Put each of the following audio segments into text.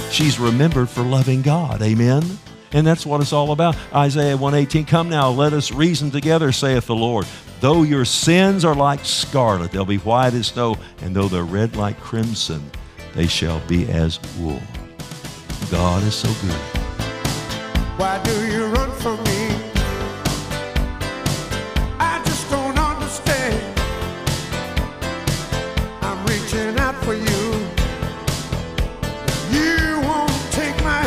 She's remembered for loving God. Amen? And that's what it's all about. Isaiah 1:18, come now, let us reason together, saith the Lord. Though your sins are like scarlet, they'll be white as snow, and though they're red like crimson, they shall be as wool. God is so good. Why do you run from me? I just don't understand. I'm reaching out for you. You won't take my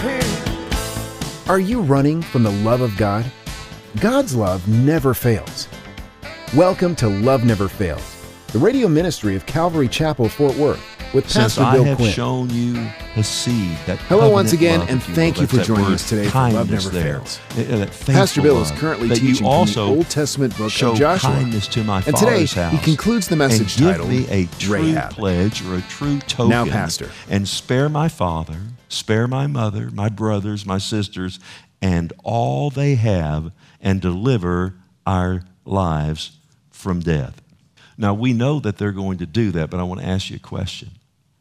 hand. Are you running from the love of God? God's love never fails. Welcome to Love Never Fails, the radio ministry of Calvary Chapel, Fort Worth, with Pastor Since Bill I have Quinn. shown you a seed, that Hello once covenant again, love, and if you thank will. you for That's that joining word us today for Love kindness Never there. Fails. That faithful Pastor Bill is love, currently that teaching you from also the Old Testament book show of Joshua. kindness to my And today, Father's house. he concludes the message and give titled me a true Rahab. pledge or a true token. Now, Pastor. And spare my father, spare my mother, my brothers, my sisters, and all they have, and deliver our lives from death. Now, we know that they're going to do that, but I want to ask you a question.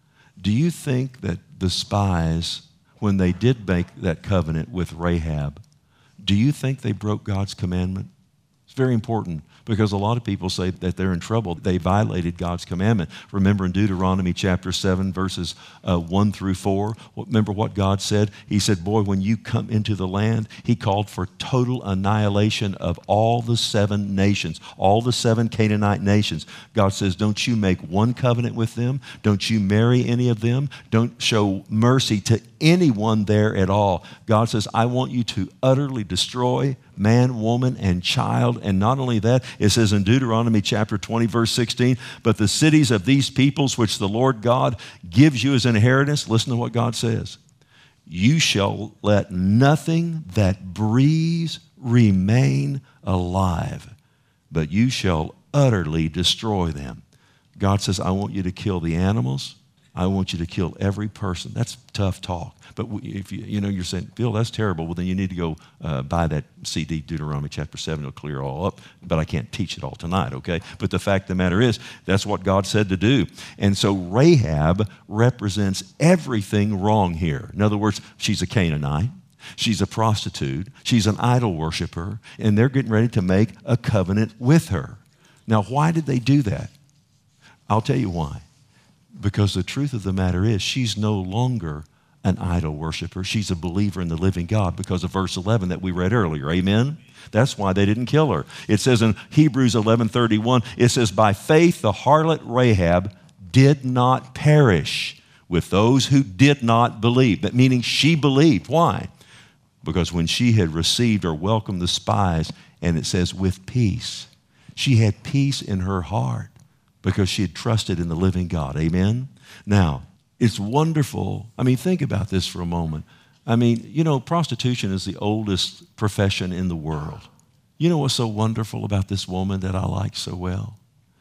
Do you think that the spies, when they did make that covenant with Rahab, do you think they broke God's commandment? It's very important because a lot of people say that they're in trouble. They violated God's commandment. Remember in Deuteronomy chapter 7, verses 1 through 4, remember what God said? He said, boy, when you come into the land, he called for total annihilation of all the 7 nations, all the 7 Canaanite nations. God says, don't you make one covenant with them. Don't you marry any of them. Don't show mercy to anyone there at all. God says, I want you to utterly destroy man, woman, and child. And not only that, it says in Deuteronomy chapter 20, verse 16, but the cities of these peoples which the Lord God gives you as an inheritance, listen to what God says, you shall let nothing that breathes remain alive, but you shall utterly destroy them. God says, I want you to kill the animals. I want you to kill every person. That's tough talk. But if you're saying, Bill, that's terrible. Well, then you need to go buy that CD, Deuteronomy chapter 7. It'll clear it all up. But I can't teach it all tonight, okay? But the fact of the matter is, that's what God said to do. And so Rahab represents everything wrong here. In other words, she's a Canaanite. She's a prostitute. She's an idol worshiper. And they're getting ready to make a covenant with her. Now, why did they do that? I'll tell you why. Because the truth of the matter is, she's no longer an idol worshiper. She's a believer in the living God because of verse 11 that we read earlier. Amen? That's why they didn't kill her. It says in Hebrews 11:31, it says, by faith the harlot Rahab did not perish with those who did not believe. That meaning she believed. Why? Because when she had received or welcomed the spies, and it says with peace, she had peace in her heart because she had trusted in the living God. Amen? Now, it's wonderful. I mean, think about this for a moment. I mean, prostitution is the oldest profession in the world. You know what's so wonderful about this woman that I like so well?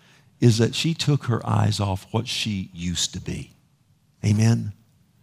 Is that she took her eyes off what she used to be. Amen?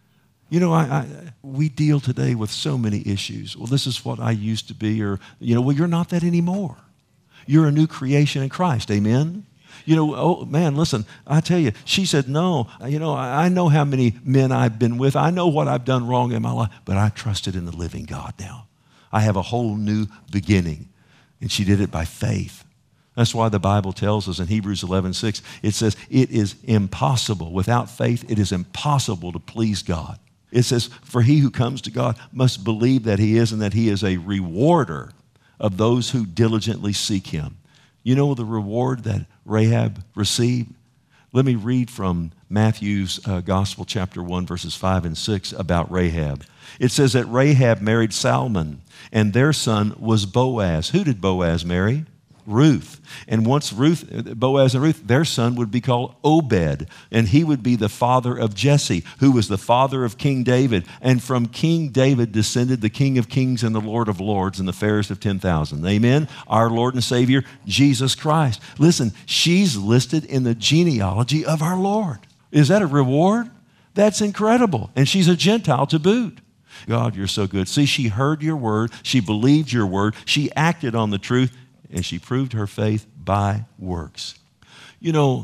We deal today with so many issues. Well, this is what I used to be, or, well, you're not that anymore. You're a new creation in Christ. Amen? Oh, man, listen, I tell you, she said, no, I know how many men I've been with. I know what I've done wrong in my life, but I trusted in the living God now. I have a whole new beginning. And she did it by faith. That's why the Bible tells us in Hebrews 11:6, it says, it is impossible. Without faith, it is impossible to please God. It says, for he who comes to God must believe that he is and that he is a rewarder of those who diligently seek him. You know the reward that Rahab received? Let me read from Matthew's Gospel, chapter 1, verses 5 and 6 about Rahab. It says that Rahab married Salmon, and their son was Boaz. Who did Boaz marry? Ruth. And once Boaz and Ruth, their son would be called Obed, and he would be the father of Jesse, who was the father of King David. And from King David descended the King of Kings and the Lord of Lords and the fairest of 10,000. Amen? Our Lord and Savior, Jesus Christ. Listen, she's listed in the genealogy of our Lord. Is that a reward? That's incredible. And she's a Gentile to boot. God, you're so good. See, she heard your word. She believed your word. She acted on the truth. And she proved her faith by works.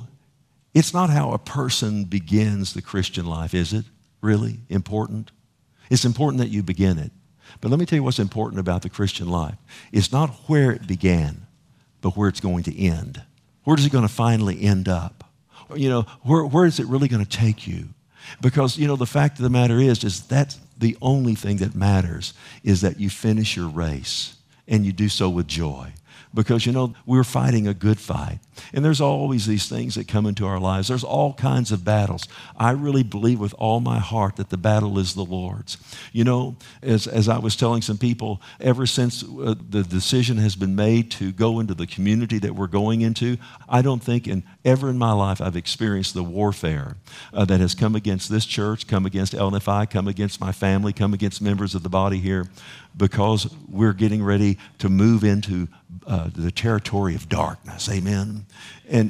It's not how a person begins the Christian life, is it? Really important? It's important that you begin it. But let me tell you what's important about the Christian life. It's not where it began, but where it's going to end. Where is it going to finally end up? Where is it really going to take you? Because, the fact of the matter is that's the only thing that matters, is that you finish your race and you do so with joy. Because, we're fighting a good fight. And there's always these things that come into our lives. There's all kinds of battles. I really believe with all my heart that the battle is the Lord's. As I was telling some people, ever since the decision has been made to go into the community that we're going into, I don't think ever in my life I've experienced the warfare that has come against this church, come against LNFI, come against my family, come against members of the body here, because we're getting ready to move into the territory of darkness. Amen. And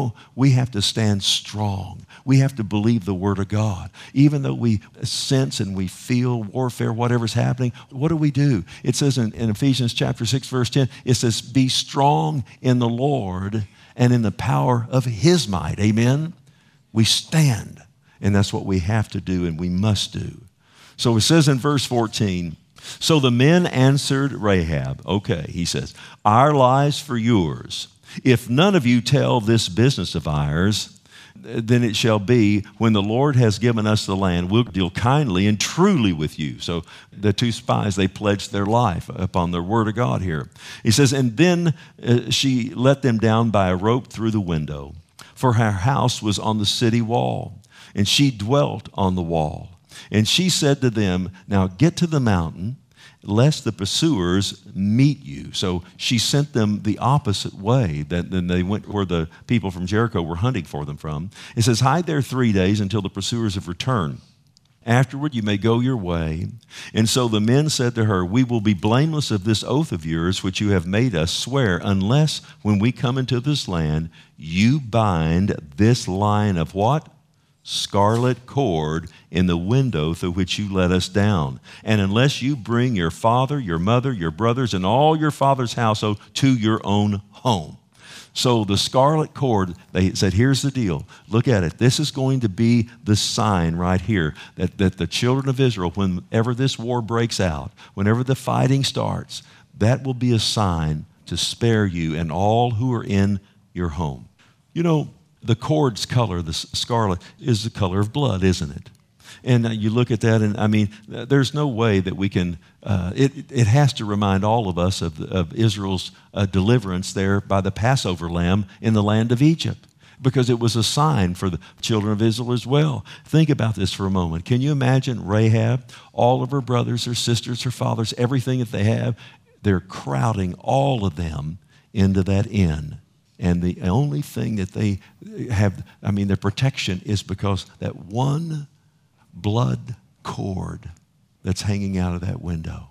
we have to stand strong. We have to believe the Word of God. Even though we sense and we feel warfare, whatever's happening, what do? It says in Ephesians chapter 6, verse 10, it says, be strong in the Lord and in the power of His might. Amen. We stand. And that's what we have to do and we must do. So it says in verse 14, so the men answered Rahab. Okay, he says, our lives for yours. If none of you tell this business of ours, then it shall be when the Lord has given us the land, we'll deal kindly and truly with you. So the two spies, they pledged their life upon the word of God here. He says, and then she let them down by a rope through the window, for her house was on the city wall, and she dwelt on the wall. And she said to them, now get to the mountain, lest the pursuers meet you. So she sent them the opposite way than they went where the people from Jericho were hunting for them from. It says, hide there 3 days until the pursuers have returned. Afterward, you may go your way. And so the men said to her, we will be blameless of this oath of yours, which you have made us swear, unless when we come into this land, you bind this line of what? Scarlet cord in the window through which you let us down. And unless you bring your father, your mother, your brothers, and all your father's household to your own home. So the scarlet cord, they said, here's the deal. Look at it. This is going to be the sign right here that the children of Israel, whenever this war breaks out, whenever the fighting starts, that will be a sign to spare you and all who are in your home. The cord's color, the scarlet, is the color of blood, isn't it? And you look at that, and there's no way that we can, it has to remind all of us of Israel's deliverance there by the Passover lamb in the land of Egypt, because it was a sign for the children of Israel as well. Think about this for a moment. Can you imagine Rahab, all of her brothers, her sisters, her fathers, everything that they have, they're crowding all of them into that inn. And the only thing that they have, their protection is because that one blood cord that's hanging out of that window.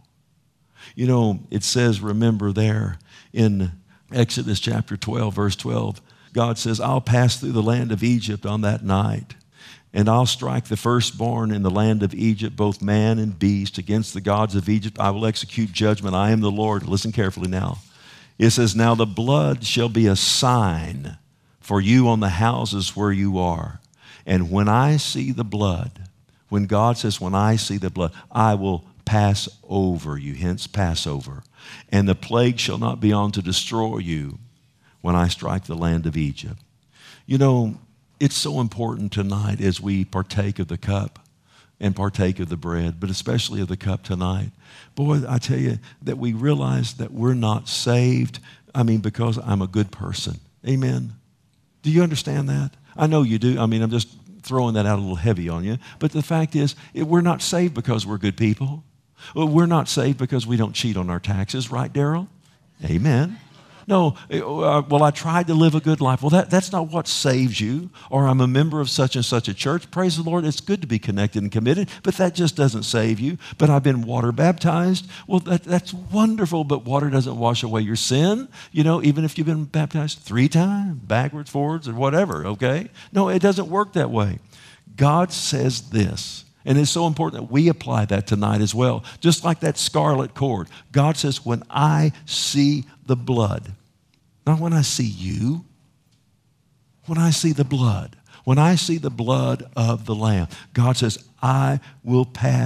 It says, remember there in Exodus chapter 12, verse 12, God says, I'll pass through the land of Egypt on that night, and I'll strike the firstborn in the land of Egypt, both man and beast, against the gods of Egypt. I will execute judgment. I am the Lord. Listen carefully now. It says, now the blood shall be a sign for you on the houses where you are. And when I see the blood, when God says, when I see the blood, I will pass over you, hence Passover. And the plague shall not be on to destroy you when I strike the land of Egypt. It's so important tonight as we partake of the cup and partake of the bread, but especially of the cup tonight. Boy, I tell you that we realize that we're not saved, because I'm a good person. Amen. Do you understand that? I know you do. I'm just throwing that out a little heavy on you. But the fact is, we're not saved because we're good people. We're not saved because we don't cheat on our taxes, right, Daryl? Amen. No, I tried to live a good life. Well, that's not what saves you. Or I'm a member of such and such a church. Praise the Lord, it's good to be connected and committed, but that just doesn't save you. But I've been water baptized. Well, that's wonderful, but water doesn't wash away your sin. Even if you've been baptized 3 times, backwards, forwards, or whatever, okay? No, it doesn't work that way. God says this. And it's so important that we apply that tonight as well. Just like that scarlet cord. God says, when I see the blood, not when I see you, when I see the blood, when I see the blood of the Lamb, God says, I will pass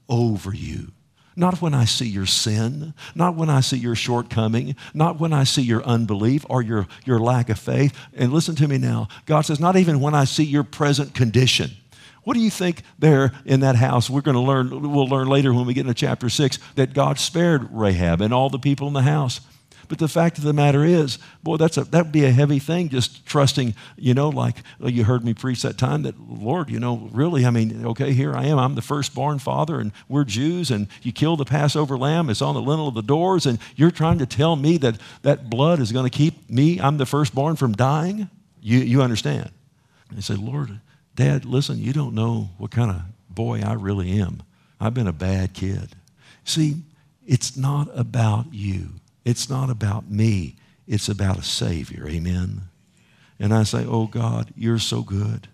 over you. Not when I see your sin, not when I see your shortcoming, not when I see your unbelief or your lack of faith. And listen to me now. God says, not even when I see your present condition. What do you think there in that house? We'll learn later when we get into chapter 6 that God spared Rahab and all the people in the house. But the fact of the matter is, boy, that would be a heavy thing, just trusting, like you heard me preach that time that, Lord, really, okay, here I am. I'm the firstborn father, and we're Jews, and you kill the Passover lamb. It's on the lintel of the doors, and you're trying to tell me that blood is going to keep me, I'm the firstborn, from dying? You understand? And they say, Lord, Dad, listen, you don't know what kind of boy I really am. I've been a bad kid. See, it's not about you. It's not about me. It's about a Savior. Amen? And I say, oh, God, you're so good.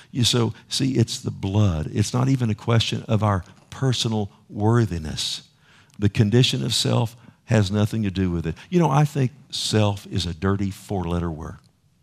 See, it's the blood. It's not even a question of our personal worthiness. The condition of self has nothing to do with it. I think self is a dirty 4-letter word.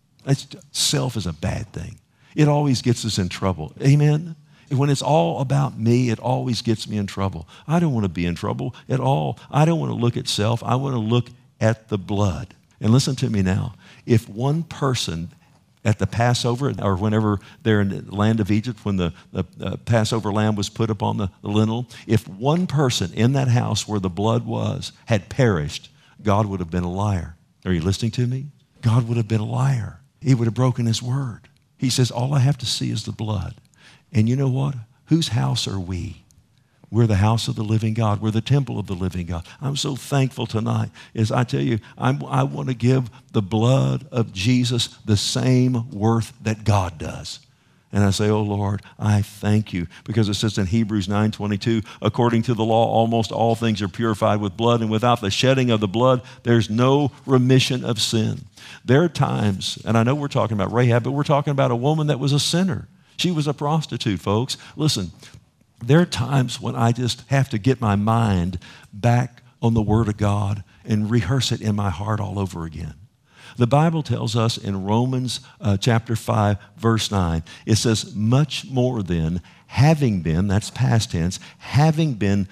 Self is a bad thing. It always gets us in trouble. Amen? When it's all about me, it always gets me in trouble. I don't want to be in trouble at all. I don't want to look at self. I want to look at the blood. And listen to me now. If one person at the Passover, or whenever they're in the land of Egypt, when the Passover lamb was put upon the lintel, if one person in that house where the blood was had perished, God would have been a liar. Are you listening to me? God would have been a liar. He would have broken his word. He says, all I have to see is the blood. And you know what? Whose house are we? We're the house of the living God. We're the temple of the living God. I'm so thankful tonight. As I tell you, I want to give the blood of Jesus the same worth that God does. And I say, oh, Lord, I thank you. Because it says in Hebrews 9:22, according to the law, almost all things are purified with blood, and without the shedding of the blood, there's no remission of sin. There are times, and I know we're talking about Rahab, but we're talking about a woman that was a sinner. She was a prostitute, folks. Listen, there are times when I just have to get my mind back on the Word of God and rehearse it in my heart all over again. The Bible tells us in Romans chapter 5, verse 9, it says, much more than having been, that's past tense, having been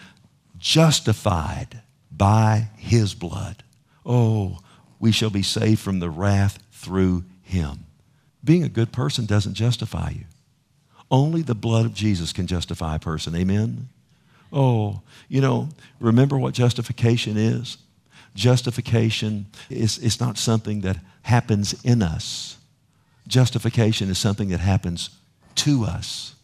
justified by His blood. Oh, we shall be saved from the wrath through Him. Being a good person doesn't justify you. Only the blood of Jesus can justify a person. Amen? Oh, remember what justification is? Justification is not something that happens in us. Justification is something that happens to us.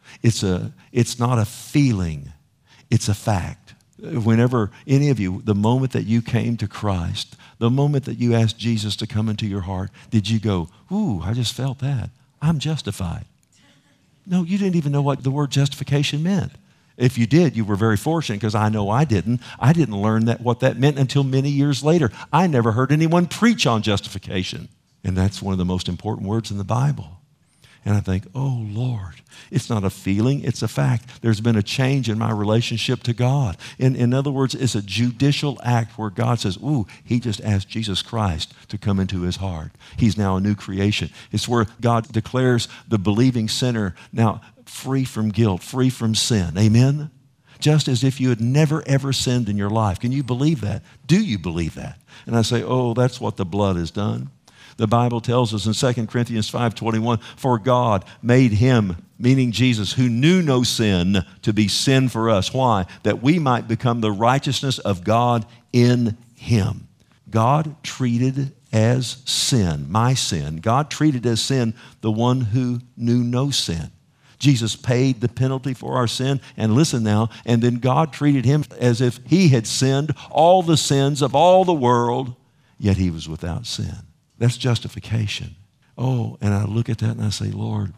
It's not a feeling. It's a fact. Whenever any of you, the moment that you came to Christ, the moment that you asked Jesus to come into your heart, did you go, ooh, I just felt that. I'm justified. No, you didn't even know what the word justification meant. If you did, you were very fortunate, because I know I didn't. I didn't learn what that meant until many years later. I never heard anyone preach on justification. And that's one of the most important words in the Bible. And I think, oh, Lord, it's not a feeling, it's a fact. There's been a change in my relationship to God. In other words, it's a judicial act where God says, ooh, He just asked Jesus Christ to come into his heart. He's now a new creation. It's where God declares the believing sinner now free from guilt, free from sin. Amen? Just as if you had never, ever sinned in your life. Can you believe that? Do you believe that? And I say, oh, that's what the blood has done. The Bible tells us in 2 Corinthians 5:21, for God made Him, meaning Jesus, who knew no sin, to be sin for us. Why? That we might become the righteousness of God in Him. God treated as sin, my sin. God treated as sin the one who knew no sin. Jesus paid the penalty for our sin, and listen now, and then God treated Him as if He had sinned all the sins of all the world, yet He was without sin. That's justification. Oh, and I look at that and I say, Lord,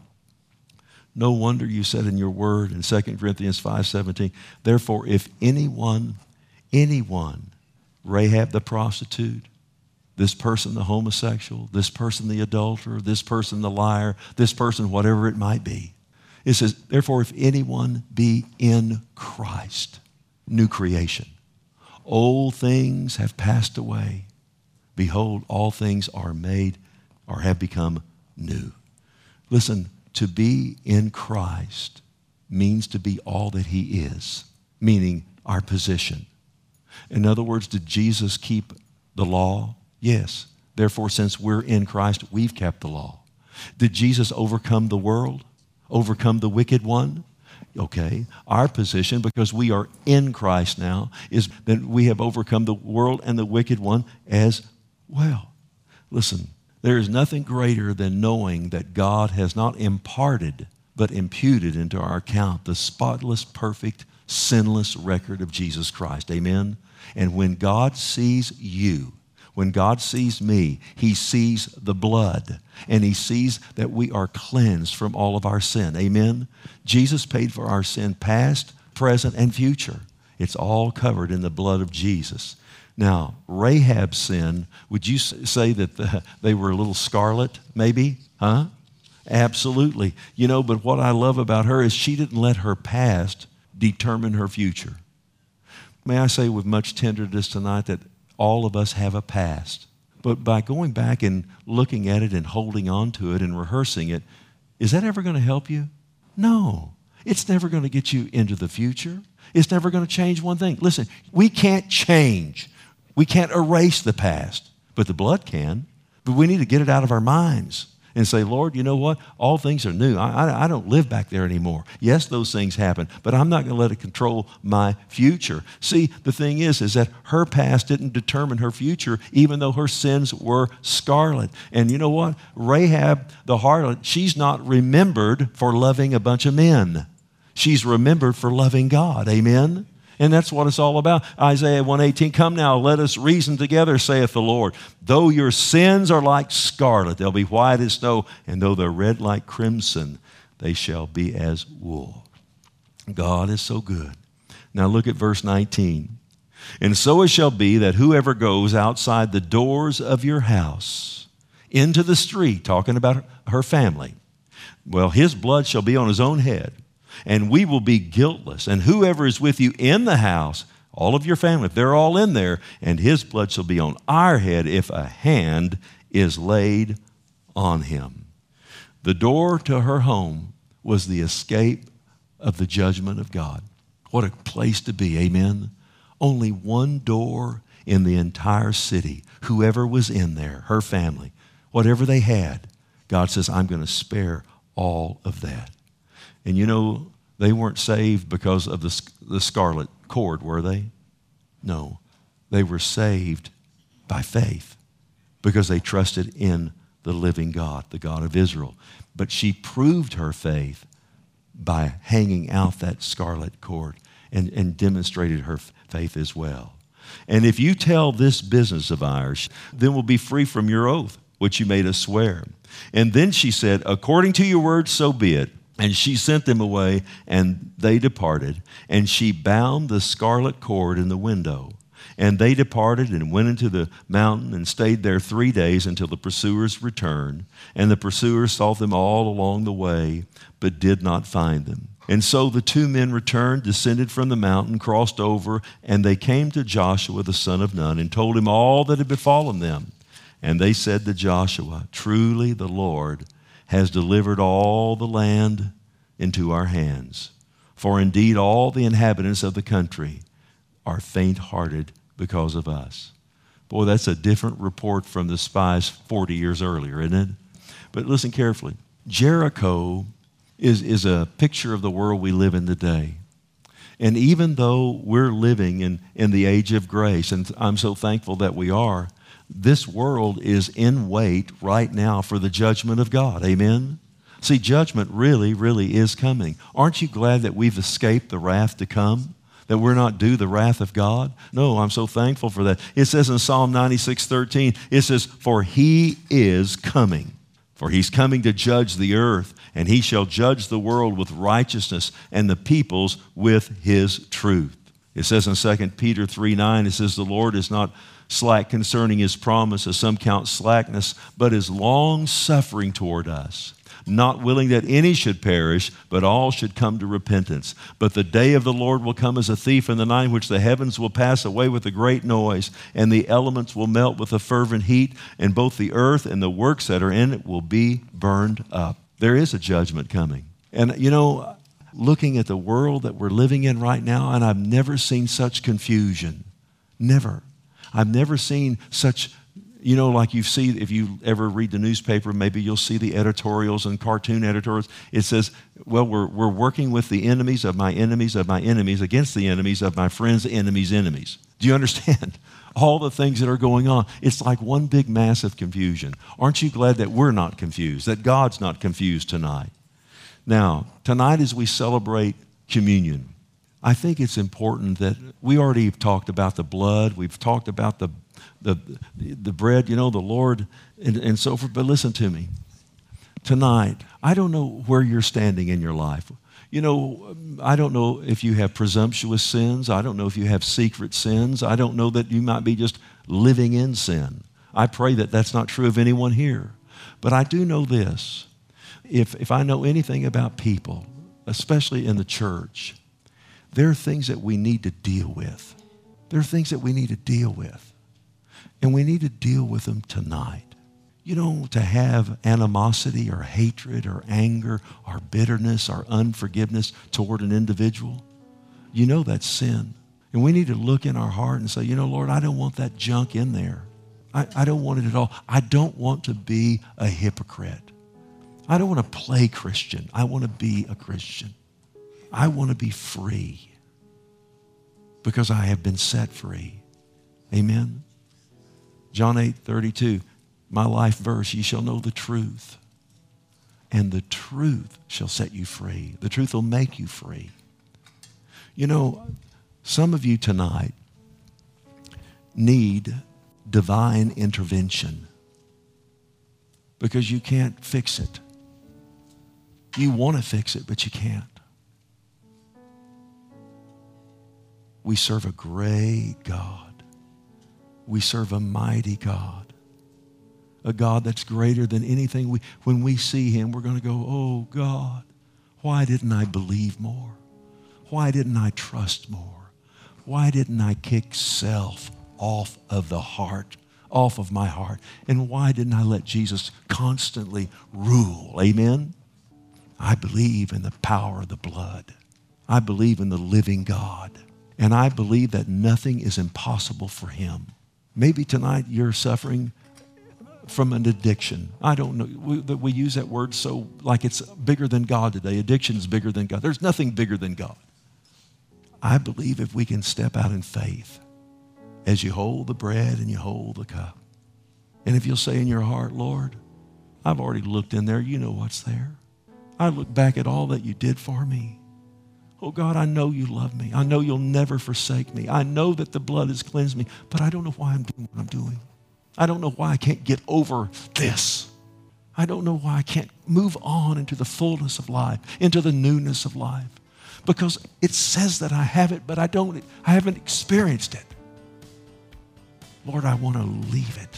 no wonder you said in your word in 2 Corinthians 5:17, therefore, if anyone, Rahab the prostitute, this person the homosexual, this person the adulterer, this person the liar, this person whatever it might be. It says, therefore, if anyone be in Christ, new creation, old things have passed away. Behold, all things are made or have become new. Listen, to be in Christ means to be all that He is. meaning our position. In other words, did Jesus keep the law? Yes. Therefore, since we're in Christ, we've kept the law. Did Jesus overcome the world? Overcome the wicked one? Okay. Our position, because we are in Christ now, is that we have overcome the world and the wicked one as well. Listen, there is nothing greater than knowing that God has not imparted, but imputed into our account the spotless, perfect, sinless record of Jesus Christ. Amen? And when God sees you, when God sees me, He sees the blood, and He sees that we are cleansed from all of our sin. Amen? Jesus paid for our sin, past, present, and future. It's all covered in the blood of Jesus. Now, Rahab's sin, would you say that they were a little scarlet, maybe? Huh? Absolutely. You know, but what I love about her is she didn't let her past determine her future. May I say with much tenderness tonight that all of us have a past. But by going back and looking at it and holding on to it and rehearsing it, is that ever going to help you? No. It's never going to get you into the future. It's never going to change one thing. Listen, we can't change. We can't erase the past, but the blood can. But we need to get it out of our minds and say, Lord, you know what? All things are new. I don't live back there anymore. Yes, those things happen, but I'm not going to let it control my future. See, the thing is that her past didn't determine her future, even though her sins were scarlet. And you know what? Rahab, the harlot, she's not remembered for loving a bunch of men. She's remembered for loving God. Amen? And that's what it's all about. Isaiah 1:18, come now, let us reason together, saith the Lord. Though your sins are like scarlet, they'll be white as snow, and though they're red like crimson, they shall be as wool. God is so good. Now look at verse 19. And so it shall be that whoever goes outside the doors of your house into the street, talking about her family, well, his blood shall be on his own head. And we will be guiltless. And whoever is with you in the house, all of your family, if they're all in there, and his blood shall be on our head if a hand is laid on him. The door to her home was the escape of the judgment of God. What a place to be, amen? Only one door in the entire city. Whoever was in there, her family, whatever they had, God says, I'm going to spare all of that. And you know, they weren't saved because of the scarlet cord, were they? No. They were saved by faith because they trusted in the living God, the God of Israel. But she proved her faith by hanging out that scarlet cord and demonstrated her faith as well. And if you tell this business of ours, then we'll be free from your oath, which you made us swear. And then she said, according to your word, so be it. And she sent them away, and they departed. And she bound the scarlet cord in the window. And they departed and went into the mountain and stayed there 3 days until the pursuers returned. And the pursuers sought them all along the way, but did not find them. And so the two men returned, descended from the mountain, crossed over, and they came to Joshua the son of Nun and told him all that had befallen them. And they said to Joshua, truly the Lord has delivered all the land into our hands. For indeed all the inhabitants of the country are faint-hearted because of us. Boy, that's a different report from the spies 40 years earlier, isn't it? But listen carefully. Jericho is a picture of the world we live in today. And even though we're living in the age of grace, and I'm so thankful that we are, this world is in wait right now for the judgment of God. Amen? See, judgment really, really is coming. Aren't you glad that we've escaped the wrath to come? That we're not due the wrath of God? No, I'm so thankful for that. It says in Psalm 96:13, it says, for he is coming. For he's coming to judge the earth, and he shall judge the world with righteousness and the peoples with his truth. It says in 2 Peter 3:9, it says, the Lord is not slack concerning his promise, as some count slackness, but is long-suffering toward us, not willing that any should perish, but all should come to repentance. But the day of the Lord will come as a thief in the night, in which the heavens will pass away with a great noise, and the elements will melt with a fervent heat, and both the earth and the works that are in it will be burned up. There is a judgment coming. And you know, looking at the world that we're living in right now, and I've never seen such confusion. Never. I've never seen such, like you see, if you ever read the newspaper, maybe you'll see the editorials and cartoon editorials. It says, well, we're working with the enemies of my enemies against the enemies of my friends' enemies' enemies. Do you understand? All the things that are going on. It's like one big massive confusion. Aren't you glad that we're not confused, that God's not confused tonight? Now, tonight as we celebrate communion, I think it's important that we already talked about the blood, we've talked about the bread, the Lord, and so forth. But listen to me. Tonight, I don't know where you're standing in your life. I don't know if you have presumptuous sins. I don't know if you have secret sins. I don't know that you might be just living in sin. I pray that that's not true of anyone here. But I do know this. If I know anything about people, especially in the church, there are things that we need to deal with. There are things that we need to deal with. And we need to deal with them tonight. To have animosity or hatred or anger or bitterness or unforgiveness toward an individual, that's sin. And we need to look in our heart and say, Lord, I don't want that junk in there. I don't want it at all. I don't want to be a hypocrite. I don't want to play Christian. I want to be a Christian. I want to be free because I have been set free. Amen? John 8:32. My life verse, ye shall know the truth, and the truth shall set you free. The truth will make you free. Some of you tonight need divine intervention because you can't fix it. You want to fix it, but you can't. We serve a great God. We serve a mighty God. A God that's greater than anything. When we see him, we're going to go, oh God, why didn't I believe more? Why didn't I trust more? Why didn't I kick self off of the heart, off of my heart? And why didn't I let Jesus constantly rule? Amen? I believe in the power of the blood. I believe in the living God. And I believe that nothing is impossible for him. Maybe tonight you're suffering from an addiction. I don't know. We use that word so like it's bigger than God today. Addiction's bigger than God. There's nothing bigger than God. I believe if we can step out in faith as you hold the bread and you hold the cup. And if you'll say in your heart, Lord, I've already looked in there. You know what's there. I look back at all that you did for me. Oh God, I know you love me. I know you'll never forsake me. I know that the blood has cleansed me, but I don't know why I'm doing what I'm doing. I don't know why I can't get over this. I don't know why I can't move on into the fullness of life, into the newness of life. Because it says that I have it, but I haven't experienced it. Lord, I want to leave it.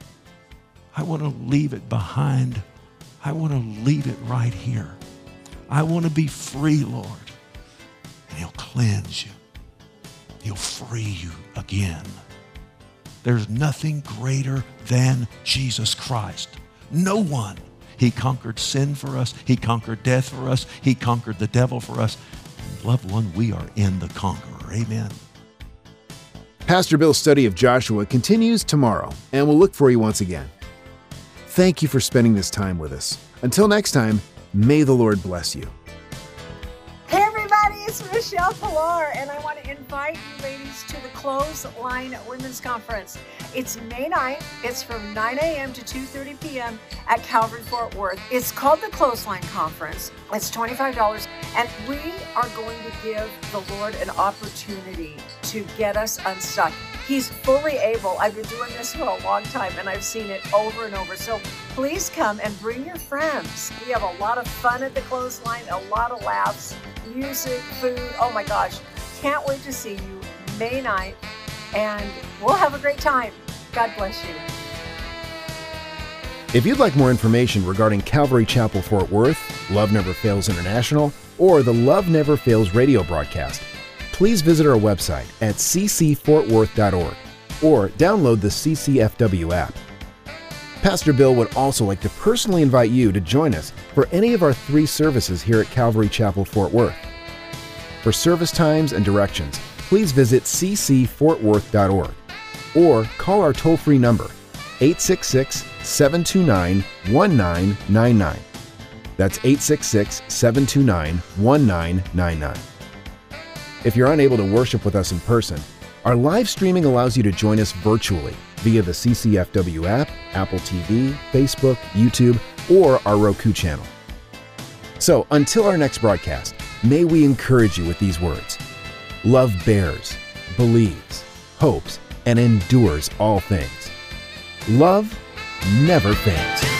I want to leave it behind. I want to leave it right here. I want to be free, Lord. And he'll cleanse you. He'll free you again. There's nothing greater than Jesus Christ. No one. He conquered sin for us. He conquered death for us. He conquered the devil for us. And loved one, we are in the conqueror. Amen. Pastor Bill's study of Joshua continues tomorrow, and we'll look for you once again. Thank you for spending this time with us. Until next time, may the Lord bless you. Hey everybody, it's Michelle Pilar, and I want to invite you ladies to the Clothesline Women's Conference. It's May 9th. It's from 9 a.m. to 2:30 p.m. at Calvary Fort Worth. It's called the Clothesline Conference. It's $25, and we are going to give the Lord an opportunity to get us unstuck. He's fully able. I've been doing this for a long time, and I've seen it over and over. So please come and bring your friends. We have a lot of fun at the Clothesline, a lot of laughs, music, food. Oh my gosh. Can't wait to see you May 9th, and we'll have a great time. God bless you. If you'd like more information regarding Calvary Chapel Fort Worth, Love Never Fails International, or the Love Never Fails radio broadcast, please visit our website at ccfortworth.org or download the CCFW app. Pastor Bill would also like to personally invite you to join us for any of our 3 services here at Calvary Chapel, Fort Worth. For service times and directions, please visit ccfortworth.org or call our toll-free number, 866-729-1999. That's 866-729-1999. If you're unable to worship with us in person, our live streaming allows you to join us virtually via the CCFW app, Apple TV, Facebook, YouTube, or our Roku channel. So until our next broadcast, may we encourage you with these words. Love bears, believes, hopes, and endures all things. Love never fails.